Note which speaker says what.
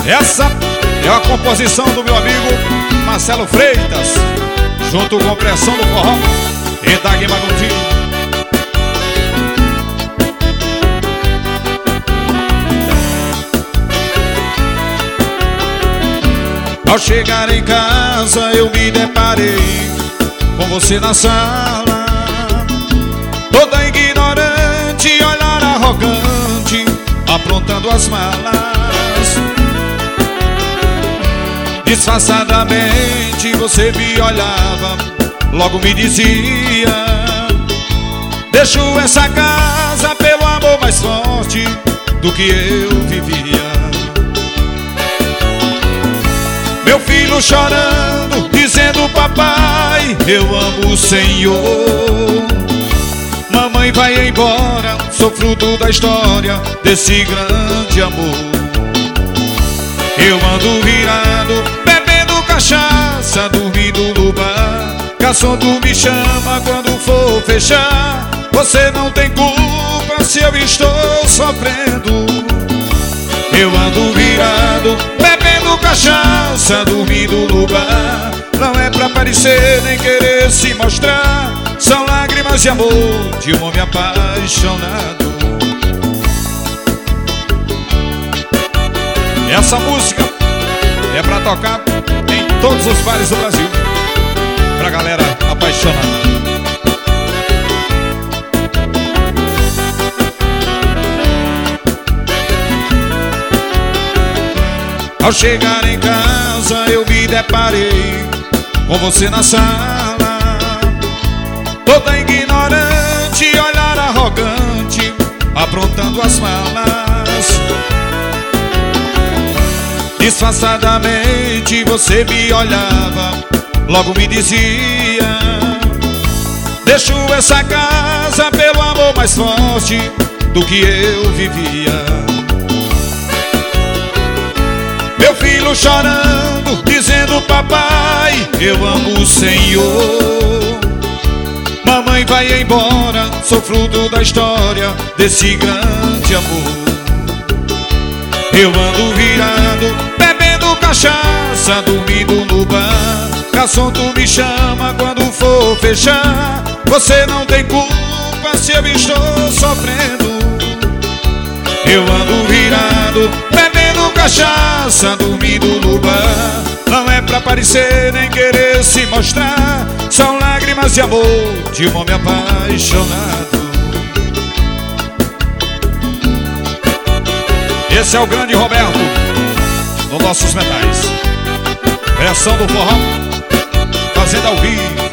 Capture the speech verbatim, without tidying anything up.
Speaker 1: Essa é a composição do meu amigo Marcelo Freitas, junto com Pressão do Forró e Dagui Maguntinho. Ao chegar em casa eu me deparei com você na sala, toda ignorante, olhar arrogante, aprontando as malas. Disfarçadamente você me olhava, logo me dizia: deixo essa casa pelo amor mais forte do que eu vivia. Meu filho chorando, dizendo: papai, eu amo o Senhor. Mamãe vai embora, sou fruto da história desse grande amor. Eu ando virado, bebendo cachaça, dormindo no bar. Garçom, tu me chama quando for fechar. Você não tem culpa se eu estou sofrendo. Eu ando virado, bebendo cachaça, dormindo no bar. Não é pra parecer nem querer se mostrar, são lágrimas de amor de um homem apaixonado. Essa música é pra tocar em todos os bares do Brasil, pra galera apaixonada. Ao chegar em casa eu me deparei com você na sala, toda ignorante, olhar arrogante, aprontando as malas. Disfarçadamente você me olhava, logo me dizia: deixo essa casa pelo amor mais forte do que eu vivia. Meu filho chorando, dizendo: papai, eu amo o Senhor. Mamãe vai embora, sou fruto da história desse grande amor. Eu ando virado, bebendo cachaça, dormindo no bar. Garçom, tu me chama quando for fechar. Você não tem culpa se eu estou sofrendo. Eu ando virado, bebendo cachaça, dormindo no bar. Não é pra parecer nem querer se mostrar, são lágrimas de amor de um homem apaixonado. Esse é o grande Roberto dos nossos metais. Pressão do Forró, fazendo ao vivo.